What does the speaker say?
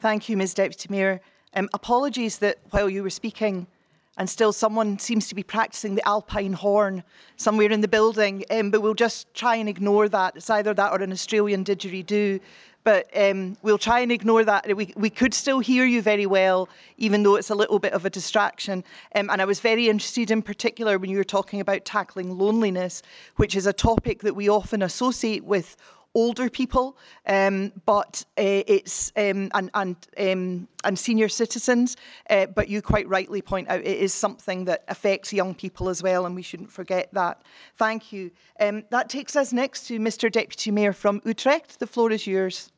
Thank you, Ms Deputy Mayor. Apologies that while you were speaking and still someone seems to be practising the Alpine horn somewhere in the building, but we'll just try and ignore that. It's either that or an Australian didgeridoo. But we'll try and ignore that. We could still hear you very well, even though it's a little bit of a distraction. And I was very interested in particular when you were talking about tackling loneliness, which is a topic that we often associate with older people, but it's and senior citizens. But you quite rightly point out it is something that affects young people as well, and we shouldn't forget that. Thank you. That takes us next to Mr Deputy Mayor from Utrecht. The floor is yours.